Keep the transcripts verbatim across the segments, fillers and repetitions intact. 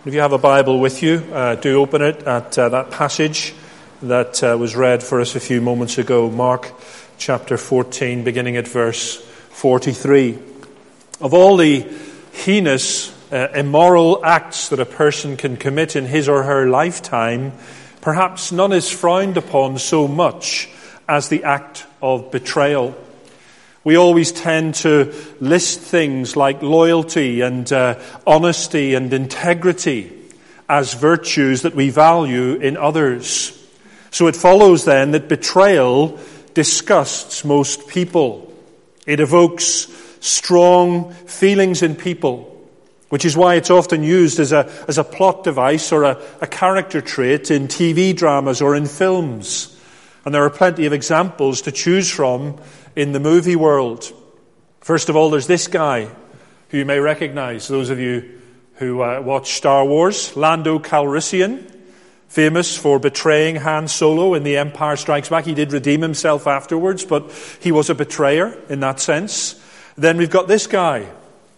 If you have a Bible with you, uh, do open it at uh, that passage that uh, was read for us a few moments ago, Mark chapter fourteen, beginning at verse forty-three. Of all the heinous, uh, immoral acts that a person can commit in his or her lifetime, perhaps none is frowned upon so much as the act of betrayal. We always tend to list things like loyalty and uh, honesty and integrity as virtues that we value in others. So it follows then that betrayal disgusts most people. It evokes strong feelings in people, which is why it's often used as a, as a plot device or a, a character trait in T V dramas or in films. And there are plenty of examples to choose from in the movie world. First of all, there's this guy who you may recognize, those of you who uh, watch Star Wars, Lando Calrissian, famous for betraying Han Solo in The Empire Strikes Back. He did redeem himself afterwards, but he was a betrayer in that sense. Then we've got this guy,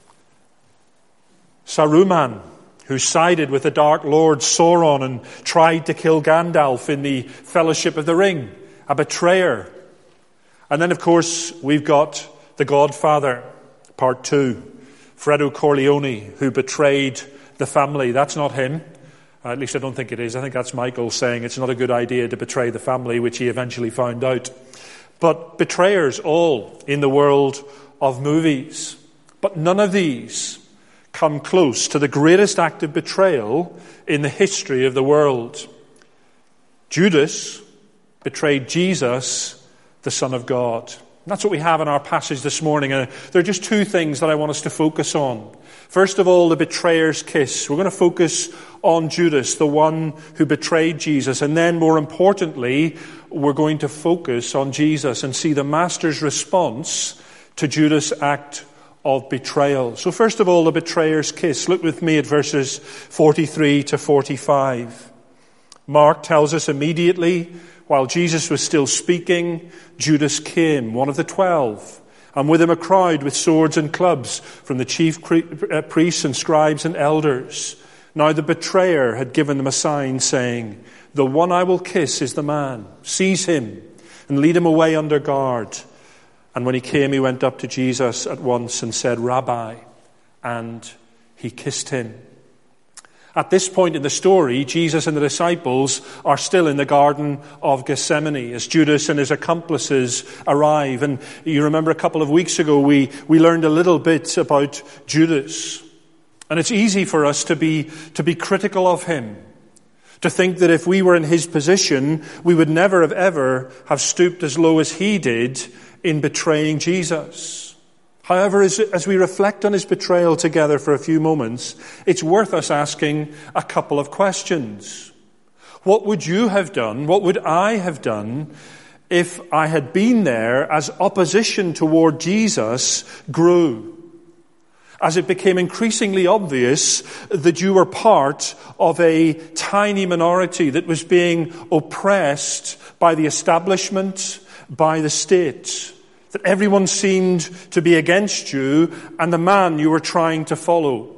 Saruman, who sided with the Dark Lord Sauron and tried to kill Gandalf in the Fellowship of the Ring, a betrayer. And then, of course, we've got The Godfather, part two, Fredo Corleone, who betrayed the family. That's not him. Uh, at least I don't think it is. I think that's Michael saying it's not a good idea to betray the family, which he eventually found out. But betrayers all in the world of movies. But none of these come close to the greatest act of betrayal in the history of the world. Judas betrayed Jesus, the Son of God. And that's what we have in our passage this morning. And there are just two things that I want us to focus on. First of all, the betrayer's kiss. We're going to focus on Judas, the one who betrayed Jesus. And then, more importantly, we're going to focus on Jesus and see the Master's response to Judas' act of betrayal. So first of all, the betrayer's kiss. Look with me at verses forty-three to forty-five. Mark tells us immediately, while Jesus was still speaking, Judas came, one of the twelve, and with him a crowd with swords and clubs from the chief priests and scribes and elders. Now the betrayer had given them a sign saying, "The one I will kiss is the man. Seize him and lead him away under guard." And when he came, he went up to Jesus at once and said, "Rabbi," and he kissed him. At this point in the story, Jesus and the disciples are still in the Garden of Gethsemane as Judas and his accomplices arrive. And you remember a couple of weeks ago, we, we learned a little bit about Judas. And it's easy for us to be, to be critical of him, to think that if we were in his position, we would never have ever have stooped as low as he did in betraying Jesus. However, as, as we reflect on his betrayal together for a few moments, it's worth us asking a couple of questions. What would you have done? What would I have done if I had been there as opposition toward Jesus grew? As it became increasingly obvious that you were part of a tiny minority that was being oppressed by the establishment, by the state. That everyone seemed to be against you and the man you were trying to follow.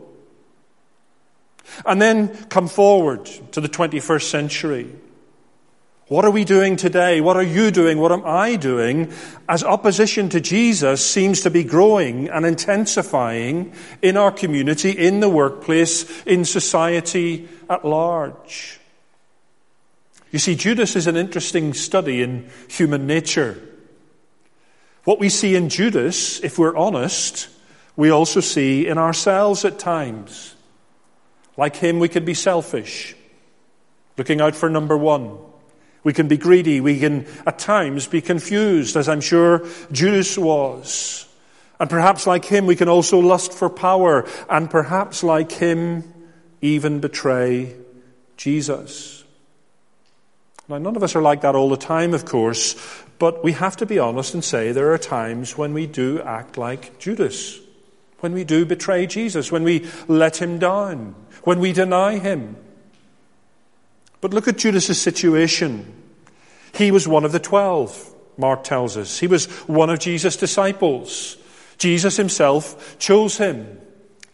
And then come forward to the twenty-first century. What are we doing today? What are you doing? What am I doing? As opposition to Jesus seems to be growing and intensifying in our community, in the workplace, in society at large. You see, Judas is an interesting study in human nature. What we see in Judas, if we're honest, we also see in ourselves at times. Like him, we can be selfish, looking out for number one. We can be greedy. We can, at times, be confused, as I'm sure Judas was. And perhaps like him, we can also lust for power. And perhaps like him, even betray Jesus. Now, none of us are like that all the time, of course. But we have to be honest and say there are times when we do act like Judas. When we do betray Jesus. When we let him down. When we deny him. But look at Judas' situation. He was one of the twelve, Mark tells us. He was one of Jesus' disciples. Jesus himself chose him.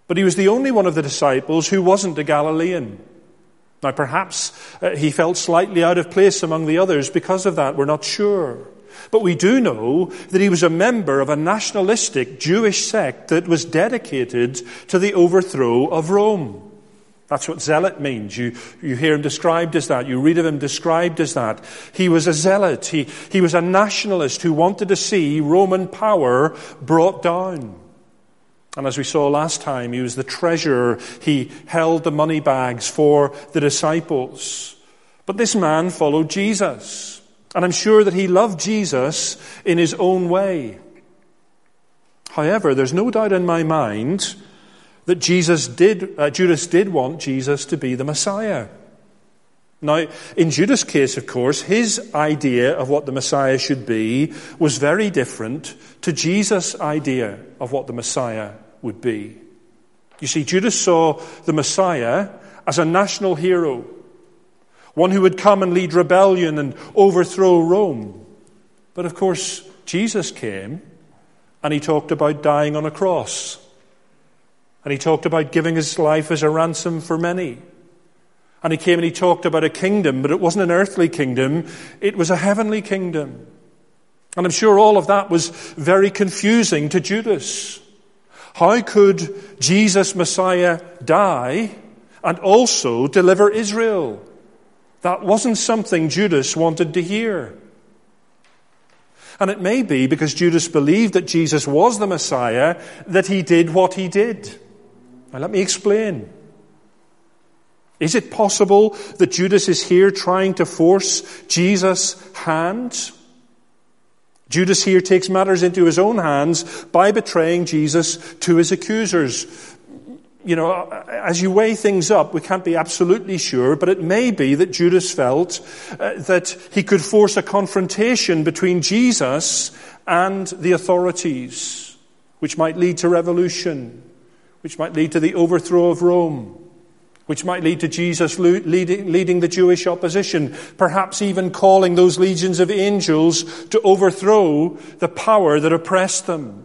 But he was the only one of the disciples who wasn't a Galilean. Now perhaps uh, he felt slightly out of place among the others because of that. We're not sure. But we do know that he was a member of a nationalistic Jewish sect that was dedicated to the overthrow of Rome. That's what zealot means. You, you hear him described as that. You read of him described as that. He was a zealot. He, he was a nationalist who wanted to see Roman power brought down. And as we saw last time, he was the treasurer. He held the money bags for the disciples. But this man followed Jesus. And I'm sure that he loved Jesus in his own way. However, there's no doubt in my mind that Jesus did, uh, Judas did want Jesus to be the Messiah. Now, in Judas' case, of course, his idea of what the Messiah should be was very different to Jesus' idea of what the Messiah would be. You see, Judas saw the Messiah as a national hero, one who would come and lead rebellion and overthrow Rome. But of course, Jesus came and he talked about dying on a cross. And he talked about giving his life as a ransom for many. And he came and he talked about a kingdom, but it wasn't an earthly kingdom, it was a heavenly kingdom. And I'm sure all of that was very confusing to Judas. How could Jesus, Messiah, die and also deliver Israel? That wasn't something Judas wanted to hear. And it may be because Judas believed that Jesus was the Messiah that he did what he did. Now let me explain. Is it possible that Judas is here trying to force Jesus' hand? Judas here takes matters into his own hands by betraying Jesus to his accusers. You know, as you weigh things up, we can't be absolutely sure, but it may be that Judas felt uh, that he could force a confrontation between Jesus and the authorities, which might lead to revolution, which might lead to the overthrow of Rome, which might lead to Jesus leading, leading the Jewish opposition, perhaps even calling those legions of angels to overthrow the power that oppressed them.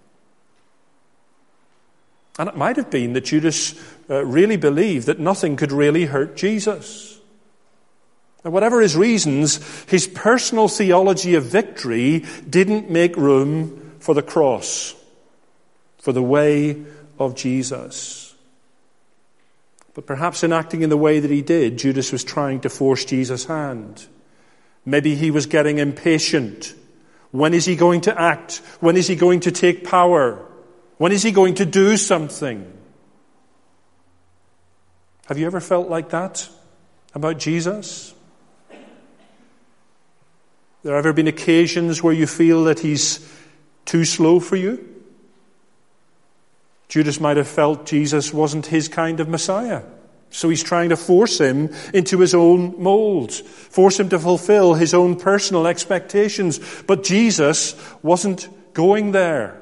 And it might have been that Judas uh, really believed that nothing could really hurt Jesus. And whatever his reasons, his personal theology of victory didn't make room for the cross, for the way of Jesus. But perhaps in acting in the way that he did, Judas was trying to force Jesus' hand. Maybe he was getting impatient. When is he going to act? When is he going to take power? When is he going to do something? Have you ever felt like that about Jesus? There ever been occasions where you feel that he's too slow for you? Judas might have felt Jesus wasn't his kind of Messiah. So he's trying to force him into his own mold, force him to fulfill his own personal expectations. But Jesus wasn't going there.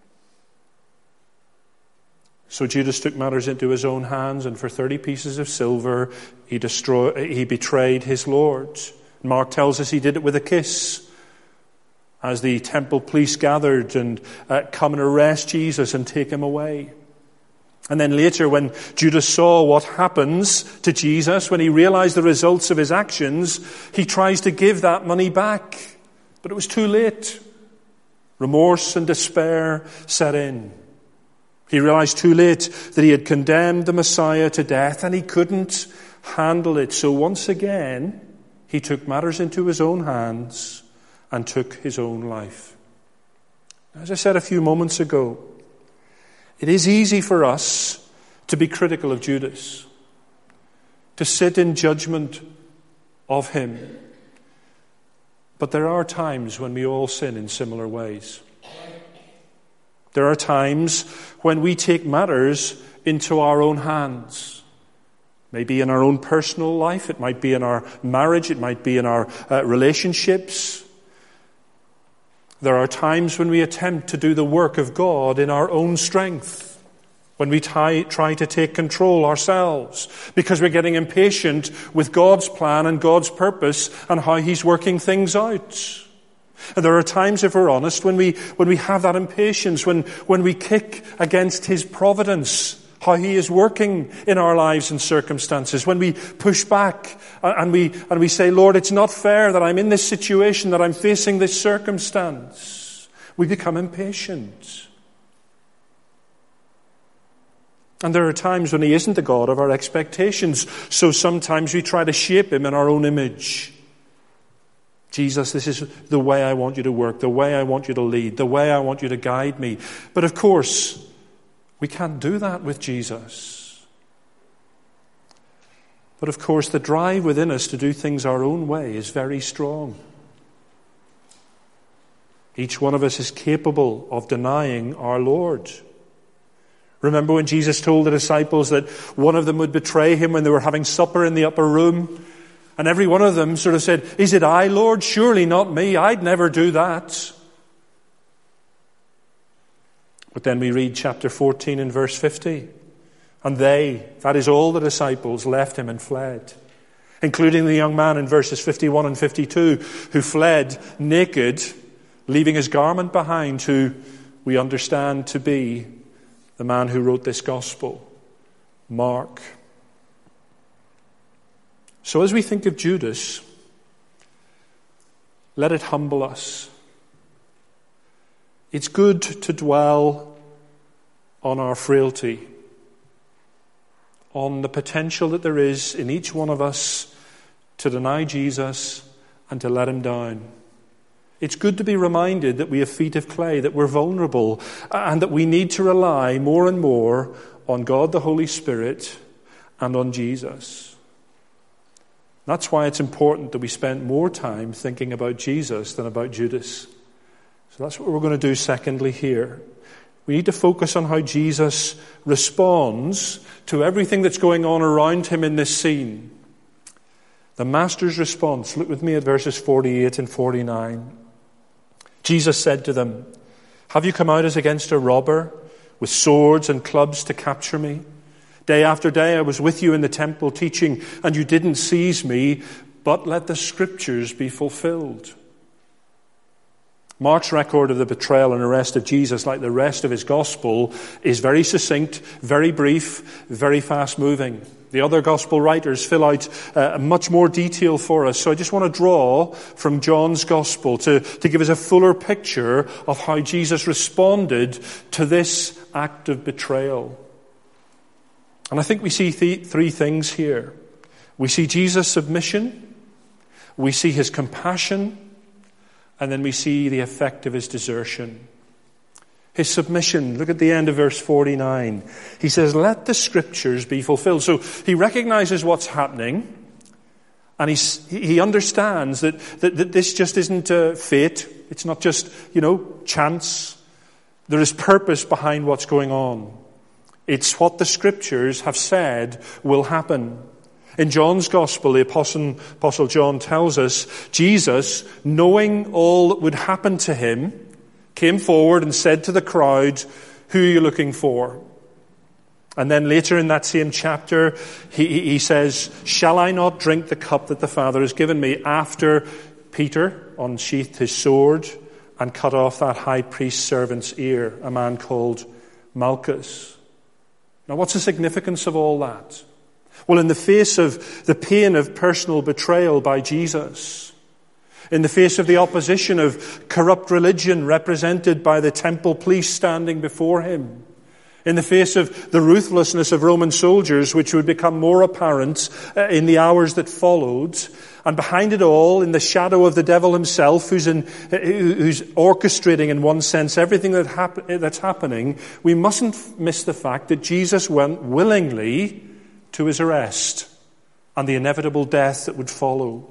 So Judas took matters into his own hands, and for thirty pieces of silver, he destroyed, he betrayed his Lord. Mark tells us he did it with a kiss, as the temple police gathered and uh, come and arrest Jesus and take him away. And then later, when Judas saw what happens to Jesus, when he realized the results of his actions, he tries to give that money back. But it was too late. Remorse and despair set in. He realized too late that he had condemned the Messiah to death, and he couldn't handle it. So once again, he took matters into his own hands and took his own life. As I said a few moments ago, it is easy for us to be critical of Judas, to sit in judgment of him. But there are times when we all sin in similar ways. There are times when we take matters into our own hands. Maybe in our own personal life, it might be in our marriage, it might be in our uh, relationships. There are times when we attempt to do the work of God in our own strength, when we try, try to take control ourselves, because we're getting impatient with God's plan and God's purpose and how He's working things out. And there are times, if we're honest, when we when we have that impatience, when, when we kick against His providence how he is working in our lives and circumstances. When we push back and we, and we say, Lord, it's not fair that I'm in this situation, that I'm facing this circumstance, we become impatient. And there are times when he isn't the God of our expectations, so sometimes we try to shape him in our own image. Jesus, this is the way I want you to work, the way I want you to lead, the way I want you to guide me. But of course, we can't do that with Jesus. But of course, the drive within us to do things our own way is very strong. Each one of us is capable of denying our Lord. Remember when Jesus told the disciples that one of them would betray him when they were having supper in the upper room? And every one of them sort of said, is it I, Lord? Surely not me. I'd never do that. But then we read chapter fourteen and verse fifty. And they, that is all the disciples, left him and fled. Including the young man in verses fifty-one and fifty-two, who fled naked, leaving his garment behind, who we understand to be the man who wrote this gospel, Mark. So as we think of Judas, let it humble us. It's good to dwell on our frailty, on the potential that there is in each one of us to deny Jesus and to let him down. It's good to be reminded that we have feet of clay, that we're vulnerable, and that we need to rely more and more on God the Holy Spirit and on Jesus. That's why it's important that we spend more time thinking about Jesus than about Judas. So that's what we're going to do secondly here. We need to focus on how Jesus responds to everything that's going on around him in this scene. The Master's response. Look with me at verses forty-eight and forty-nine. Jesus said to them, have you come out as against a robber with swords and clubs to capture me? Day after day I was with you in the temple teaching, and you didn't seize me, but let the scriptures be fulfilled. Mark's record of the betrayal and arrest of Jesus, like the rest of his gospel, is very succinct, very brief, very fast-moving. The other gospel writers fill out uh, much more detail for us. So I just want to draw from John's gospel to, to give us a fuller picture of how Jesus responded to this act of betrayal. And I think we see th- three things here. We see Jesus' submission, we see his compassion, and then we see the effect of his desertion. His submission, look at the end of verse forty-nine. He says, let the scriptures be fulfilled. So he recognizes what's happening, and he's, he understands that, that, that this just isn't uh, fate. It's not just, you know, chance. There is purpose behind what's going on. It's what the scriptures have said will happen. In John's gospel, the apostle, apostle John tells us, Jesus, knowing all that would happen to him, came forward and said to the crowd, who are you looking for? And then later in that same chapter, he, he says, shall I not drink the cup that the Father has given me? After Peter unsheathed his sword and cut off that high priest's servant's ear, a man called Malchus. Now, what's the significance of all that? Well, in the face of the pain of personal betrayal by Jesus, in the face of the opposition of corrupt religion represented by the temple police standing before him, in the face of the ruthlessness of Roman soldiers, which would become more apparent in the hours that followed, and behind it all, in the shadow of the devil himself, who's, in, who's orchestrating, in one sense, everything that hap- that's happening, we mustn't miss the fact that Jesus went willingly to his arrest and the inevitable death that would follow.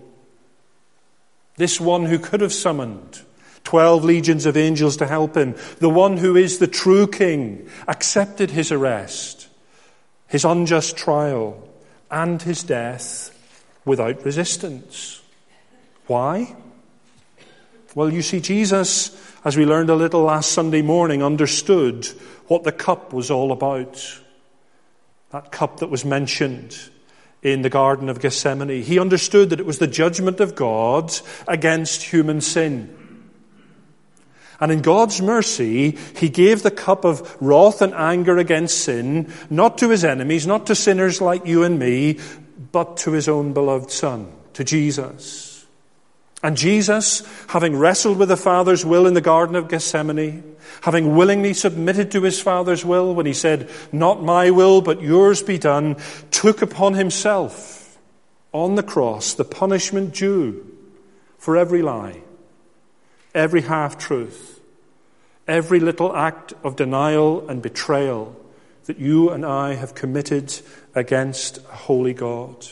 This one who could have summoned twelve legions of angels to help him, the one who is the true king, accepted his arrest, his unjust trial, and his death without resistance. Why? Well, you see, Jesus, as we learned a little last Sunday morning, understood what the cup was all about. That cup that was mentioned in the Garden of Gethsemane. He understood that it was the judgment of God against human sin. And in God's mercy, he gave the cup of wrath and anger against sin, not to his enemies, not to sinners like you and me, but to his own beloved Son, to Jesus. And Jesus, having wrestled with the Father's will in the Garden of Gethsemane, having willingly submitted to his Father's will when he said, "Not my will, but yours be done," took upon himself on the cross the punishment due for every lie, every half-truth, every little act of denial and betrayal that you and I have committed against a holy God.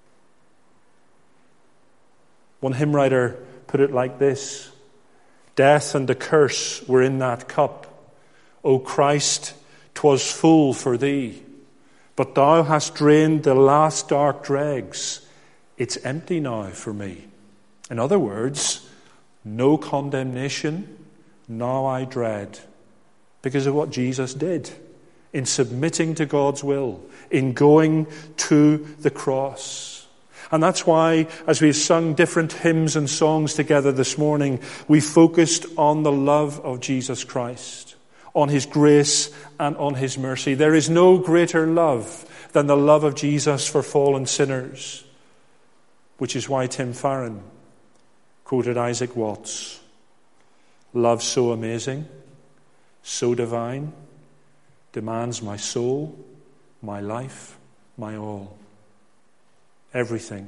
One hymn writer put it like this: "Death and the curse were in that cup. O Christ, 'twas full for thee. But thou hast drained the last dark dregs. It's empty now for me." In other words, no condemnation, now I dread, because of what Jesus did in submitting to God's will, in going to the cross. And that's why, as we've sung different hymns and songs together this morning, we focused on the love of Jesus Christ, on his grace and on his mercy. There is no greater love than the love of Jesus for fallen sinners, which is why Tim Farron quoted Isaac Watts: "Love so amazing, so divine, demands my soul, my life, my all." Everything.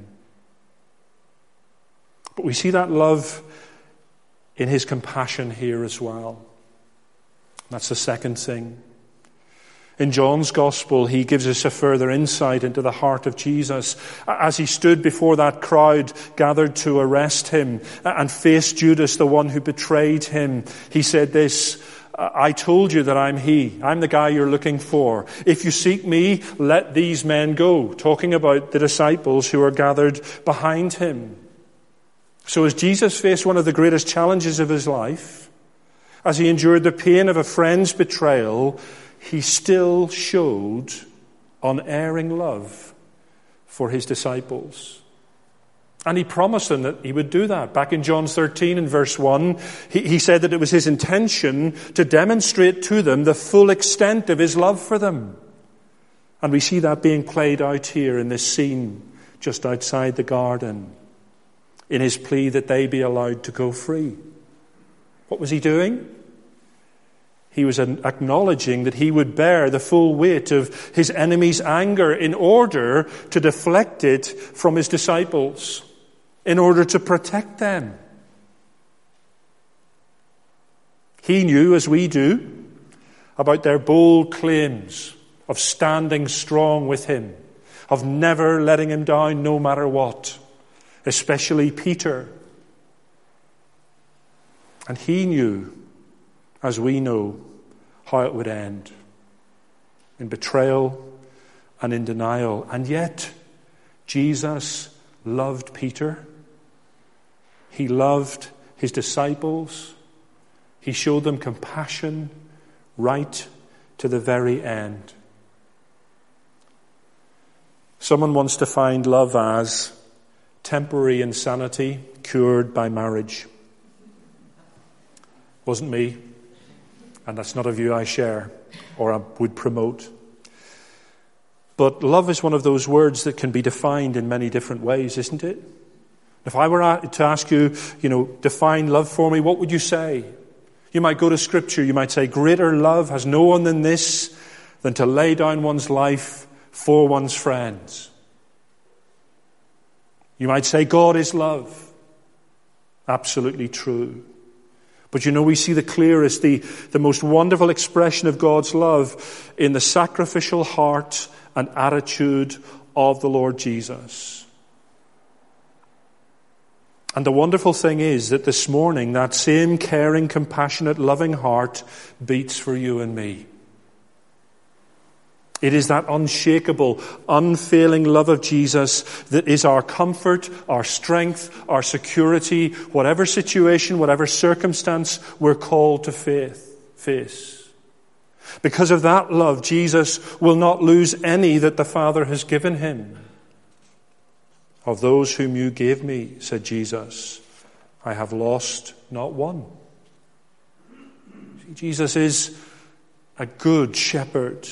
But we see that love in his compassion here as well. That's the second thing. In John's Gospel, he gives us a further insight into the heart of Jesus. As he stood before that crowd gathered to arrest him and faced Judas, the one who betrayed him, he said this: "I told you that I'm he. I'm the guy you're looking for. If you seek me, let these men go." Talking about the disciples who are gathered behind him. So as Jesus faced one of the greatest challenges of his life, as he endured the pain of a friend's betrayal, he still showed unerring love for his disciples. And he promised them that he would do that. Back in John thirteen and verse one, he, he said that it was his intention to demonstrate to them the full extent of his love for them. And we see that being played out here in this scene just outside the garden, in his plea that they be allowed to go free. What was he doing? He was acknowledging that he would bear the full weight of his enemy's anger in order to deflect it from his disciples, in order to protect them. He knew, as we do, about their bold claims of standing strong with him, of never letting him down no matter what, especially Peter. And he knew, as we know, how it would end, in betrayal and in denial. And yet, Jesus loved Peter. He loved his disciples. He showed them compassion right to the very end. Someone wants to find love as temporary insanity cured by marriage. Wasn't me. And that's not a view I share or I would promote. But love is one of those words that can be defined in many different ways, isn't it? If I were to ask you, you know, define love for me, what would you say? You might go to Scripture, you might say, greater love has no one than this, than to lay down one's life for one's friends. You might say, God is love. Absolutely true. But you know, we see the clearest, the, the most wonderful expression of God's love in the sacrificial heart and attitude of the Lord Jesus. And the wonderful thing is that this morning, that same caring, compassionate, loving heart beats for you and me. It is that unshakable, unfailing love of Jesus that is our comfort, our strength, our security, whatever situation, whatever circumstance we're called to faith, face. Because of that love, Jesus will not lose any that the Father has given him. Of those whom you gave me, said Jesus, I have lost not one. Jesus is a good shepherd.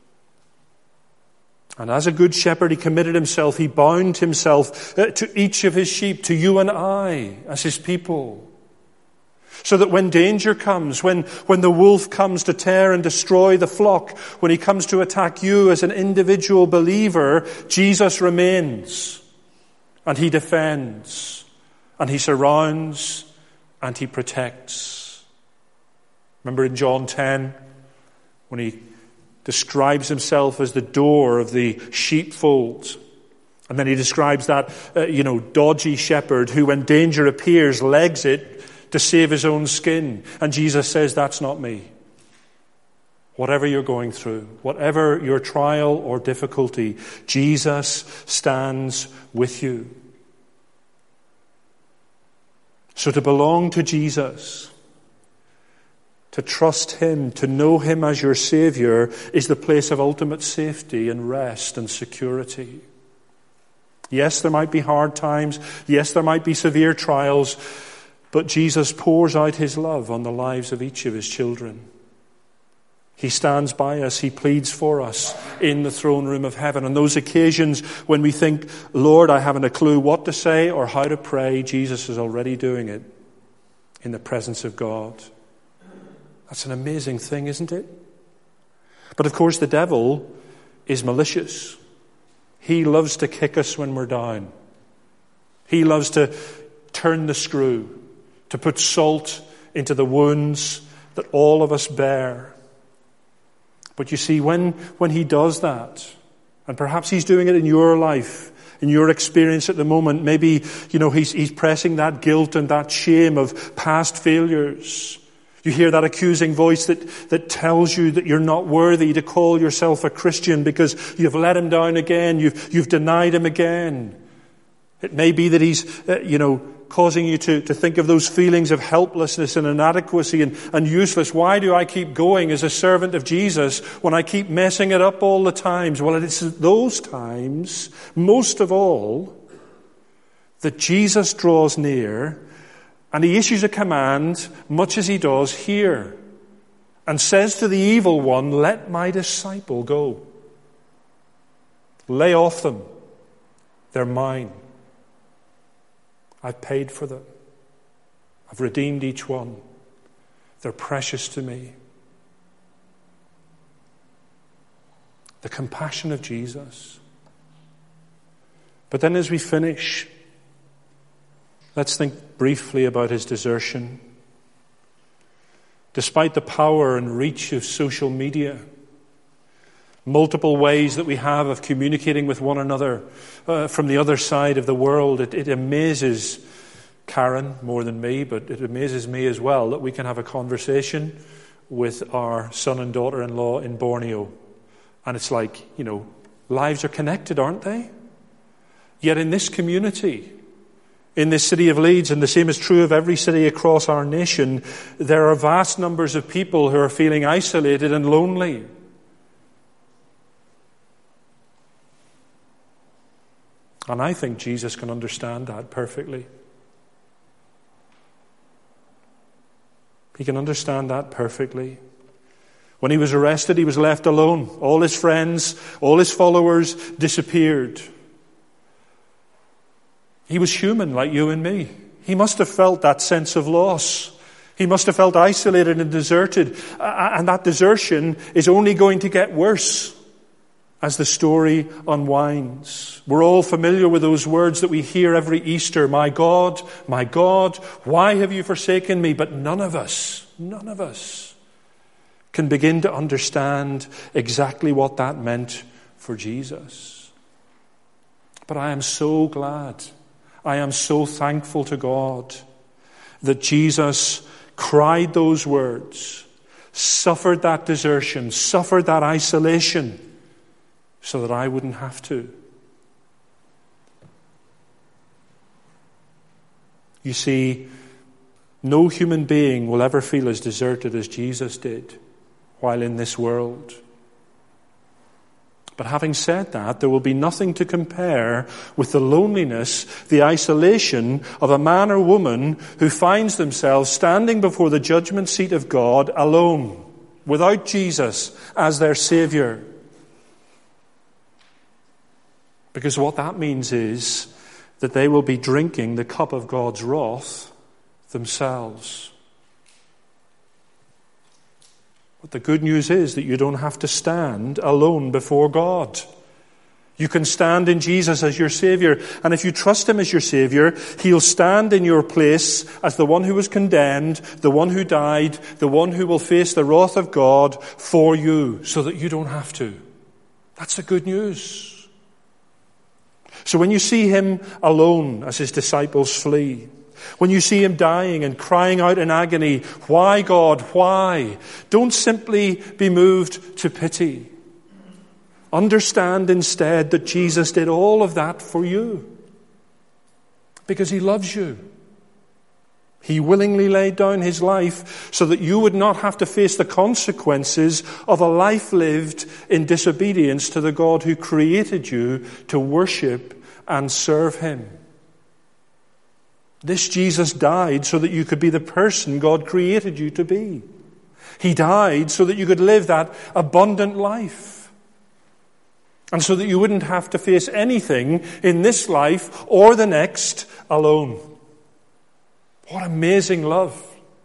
And as a good shepherd, he committed himself, he bound himself to each of his sheep, to you and I as his people. So that when danger comes, when, when the wolf comes to tear and destroy the flock, when he comes to attack you as an individual believer, Jesus remains, and he defends, and he surrounds, and he protects. Remember in John ten, when he describes himself as the door of the sheepfold, and then he describes that, uh, you know, dodgy shepherd who, when danger appears, legs it to save his own skin. And Jesus says, that's not me. Whatever you're going through, whatever your trial or difficulty, Jesus stands with you. So to belong to Jesus, to trust him, to know him as your Savior, is the place of ultimate safety and rest and security. Yes, there might be hard times. Yes, there might be severe trials. But Jesus pours out his love on the lives of each of his children. He stands by us. He pleads for us in the throne room of heaven. On those occasions when we think, Lord, I haven't a clue what to say or how to pray, Jesus is already doing it in the presence of God. That's an amazing thing, isn't it? But of course, the devil is malicious. He loves to kick us when we're down. He loves to turn the screw, to put salt into the wounds that all of us bear. But you see, when, when he does that, and perhaps he's doing it in your life, in your experience at the moment, maybe, you know, he's, he's pressing that guilt and that shame of past failures. You hear that accusing voice that, that tells you that you're not worthy to call yourself a Christian because you've let him down again, you've, you've denied him again. It may be that he's, uh, you know, causing you to, to think of those feelings of helplessness and inadequacy and, and useless. Why do I keep going as a servant of Jesus when I keep messing it up all the times? Well, it's those times, most of all, that Jesus draws near and he issues a command, much as he does here, and says to the evil one, let my disciple go. Lay off them. They're mine. I've paid for them. I've redeemed each one. They're precious to me. The compassion of Jesus. But then as we finish, let's think briefly about his desertion. Despite the power and reach of social media, multiple ways that we have of communicating with one another uh, from the other side of the world, it, it amazes Karen more than me, but it amazes me as well that we can have a conversation with our son and daughter-in-law in Borneo. And it's like, you know, lives are connected, aren't they? Yet in this community, in this city of Leeds, and the same is true of every city across our nation, there are vast numbers of people who are feeling isolated and lonely. And I think Jesus can understand that perfectly. He can understand that perfectly. When he was arrested, he was left alone. All his friends, all his followers disappeared. He was human like you and me. He must have felt that sense of loss. He must have felt isolated and deserted. And that desertion is only going to get worse as the story unwinds. We're all familiar with those words that we hear every Easter. My God, my God, why have you forsaken me? But none of us, none of us can begin to understand exactly what that meant for Jesus. But I am so glad, I am so thankful to God that Jesus cried those words, suffered that desertion, suffered that isolation, so that I wouldn't have to. You see, no human being will ever feel as deserted as Jesus did while in this world. But having said that, there will be nothing to compare with the loneliness, the isolation of a man or woman who finds themselves standing before the judgment seat of God alone, without Jesus as their Savior. Because what that means is that they will be drinking the cup of God's wrath themselves. But the good news is that you don't have to stand alone before God. You can stand in Jesus as your Savior. And if you trust Him as your Savior, He'll stand in your place as the one who was condemned, the one who died, the one who will face the wrath of God for you, so that you don't have to. That's the good news. So when you see Him alone as His disciples flee, when you see Him dying and crying out in agony, "Why, God, why?" don't simply be moved to pity. Understand instead that Jesus did all of that for you. Because He loves you. He willingly laid down His life so that you would not have to face the consequences of a life lived in disobedience to the God who created you to worship and serve Him. This Jesus died so that you could be the person God created you to be. He died so that you could live that abundant life. And so that you wouldn't have to face anything in this life or the next alone. What amazing love.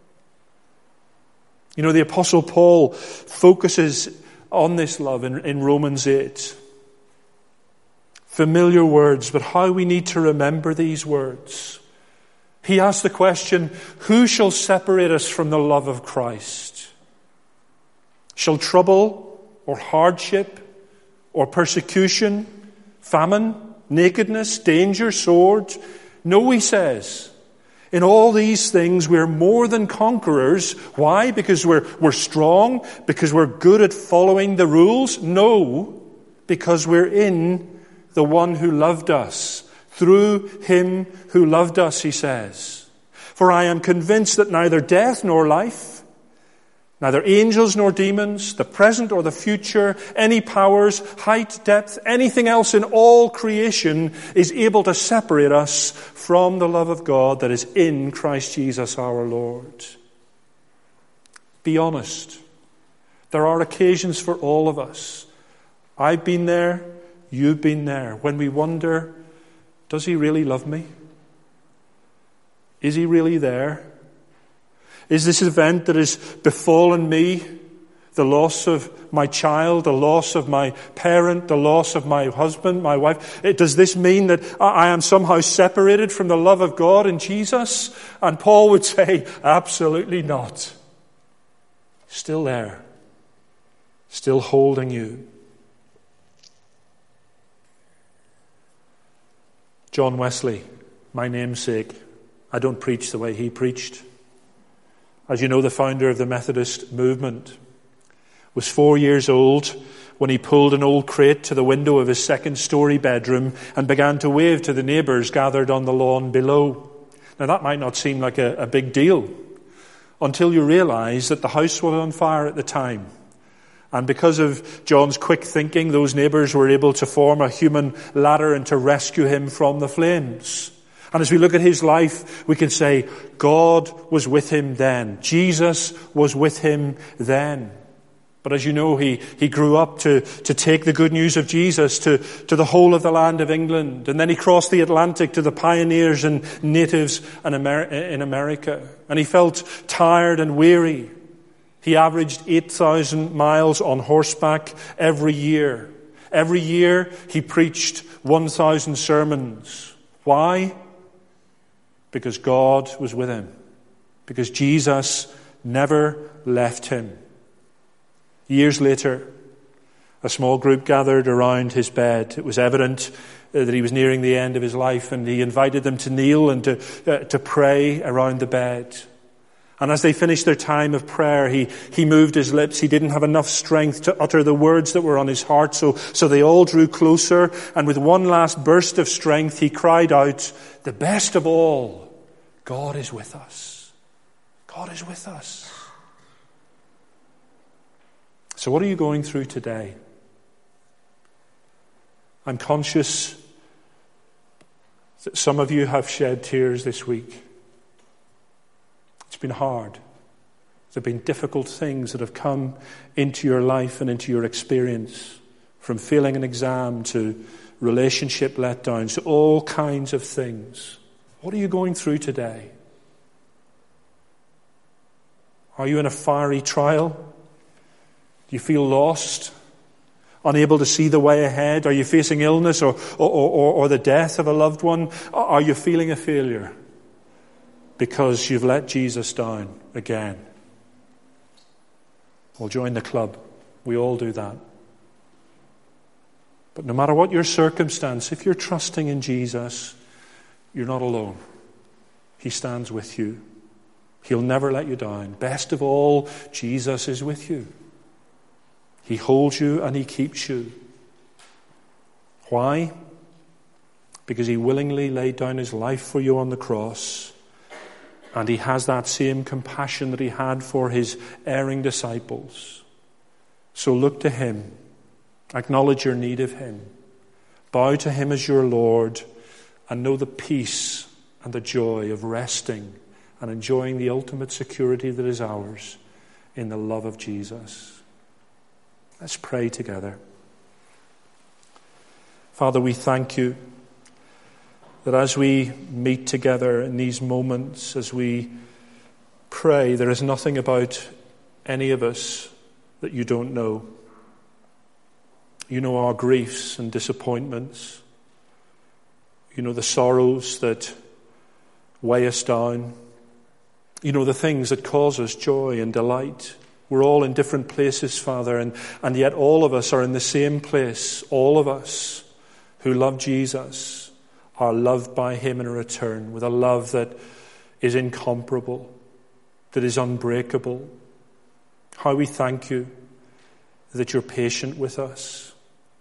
You know, the Apostle Paul focuses on this love in, in Romans eight. Familiar words, but how we need to remember these words. He asks the question, who shall separate us from the love of Christ? Shall trouble or hardship or persecution, famine, nakedness, danger, sword? No, he says. In all these things we're more than conquerors. Why? Because we're, we're strong? Because we're good at following the rules? No, because we're in the one who loved us. Through Him who loved us, he says. For I am convinced that neither death nor life, neither angels nor demons, the present or the future, any powers, height, depth, anything else in all creation is able to separate us from the love of God that is in Christ Jesus our Lord. Be honest. There are occasions for all of us. I've been there, you've been there, when we wonder, does He really love me? Is He really there? Is this event that has befallen me, the loss of my child, the loss of my parent, the loss of my husband, my wife, does this mean that I am somehow separated from the love of God in Jesus? And Paul would say, absolutely not. Still there. Still holding you. John Wesley, my namesake, I don't preach the way he preached. As you know, the founder of the Methodist movement was four years old when he pulled an old crate to the window of his second-story bedroom and began to wave to the neighbours gathered on the lawn below. Now, that might not seem like a, a big deal until you realise that the house was on fire at the time. And because of John's quick thinking, those neighbours were able to form a human ladder and to rescue him from the flames. And as we look at his life, we can say, God was with him then. Jesus was with him then. But as you know, he, he grew up to, to take the good news of Jesus to, to the whole of the land of England. And then he crossed the Atlantic to the pioneers and natives in America. And he felt tired and weary. He averaged eight thousand miles on horseback every year. Every year he preached one thousand sermons. Why? Because God was with him. Because Jesus never left him. Years later, a small group gathered around his bed. It was evident that he was nearing the end of his life, and he invited them to kneel and to, uh, to pray around the bed. And as they finished their time of prayer, he, he moved his lips. He didn't have enough strength to utter the words that were on his heart. So, so they all drew closer. And with one last burst of strength, he cried out, the best of all, God is with us. God is with us. So what are you going through today? I'm conscious that some of you have shed tears this week. It's been hard. There have been difficult things that have come into your life and into your experience, from failing an exam to relationship letdowns to all kinds of things. What are you going through today? Are you in a fiery trial? Do you feel lost? Unable to see the way ahead? Are you facing illness or, or, or, or the death of a loved one? Are you feeling a failure because you've let Jesus down again? Well, join the club. We all do that. But no matter what your circumstance, if you're trusting in Jesus, you're not alone. He stands with you. He'll never let you down. Best of all, Jesus is with you. He holds you and he keeps you. Why? Because he willingly laid down his life for you on the cross. And he has that same compassion that he had for his erring disciples. So look to him. Acknowledge your need of him. Bow to him as your Lord. And know the peace and the joy of resting and enjoying the ultimate security that is ours in the love of Jesus. Let's pray together. Father, we thank you that as we meet together in these moments, as we pray, there is nothing about any of us that you don't know. You know our griefs and disappointments. You know the sorrows that weigh us down. You know the things that cause us joy and delight. We're all in different places, Father, and, and yet all of us are in the same place. All of us who love Jesus are loved by him in return with a love that is incomparable, that is unbreakable. How we thank you that you're patient with us.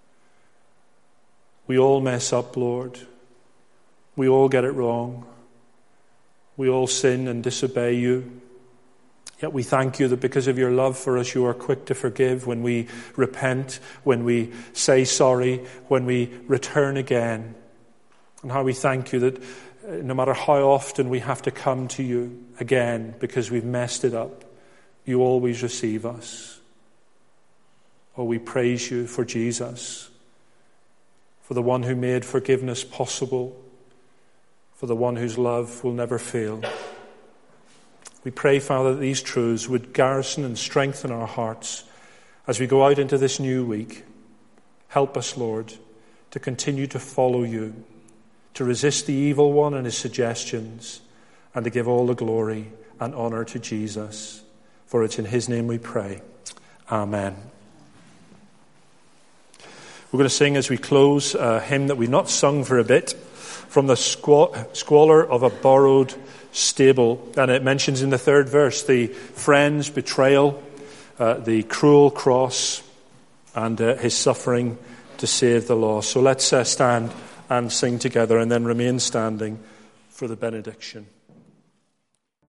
We all mess up, Lord. We all get it wrong. We all sin and disobey you. Yet we thank you that because of your love for us, you are quick to forgive when we repent, when we say sorry, when we return again. And how we thank you that no matter how often we have to come to you again because we've messed it up, you always receive us. Oh, we praise you for Jesus, for the one who made forgiveness possible, for the one whose love will never fail. We pray, Father, that these truths would garrison and strengthen our hearts as we go out into this new week. Help us, Lord, to continue to follow you, to resist the evil one and his suggestions, and to give all the glory and honor to Jesus. For it's in his name we pray. Amen. We're going to sing as we close a hymn that we've not sung for a bit, from the squalor of a borrowed stable. And it mentions in the third verse the friend's betrayal, uh, the cruel cross, and uh, his suffering to save the lost. So let's uh, stand and sing together and then remain standing for the benediction.